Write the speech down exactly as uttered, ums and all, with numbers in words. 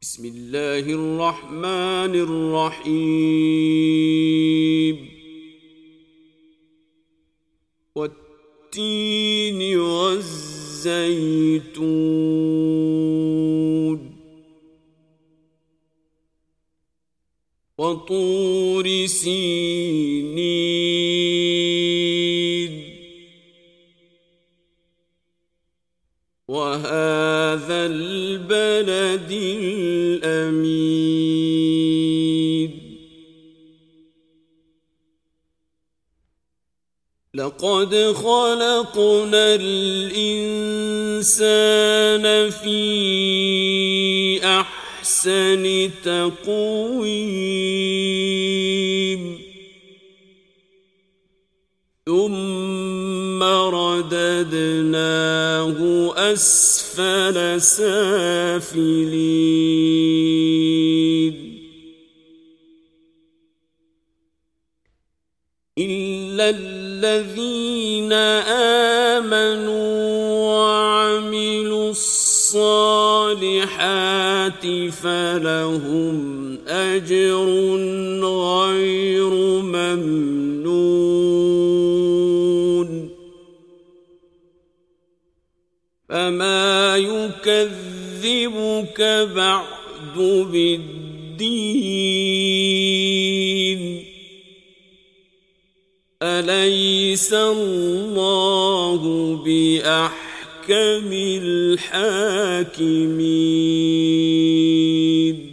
بسم الله الرحمن الرحيم والتين والزيتون وطور سينين وهذا البلد الأمين لقد خلقنا الإنسان في أحسن تقويم ثم رددناه أسفل سافلين إلا الذين آمنوا وعملوا الصالحات فلهم أجر غير ممنون فما يكذبك بعد بالدين أليس الله بأحكم الحاكمين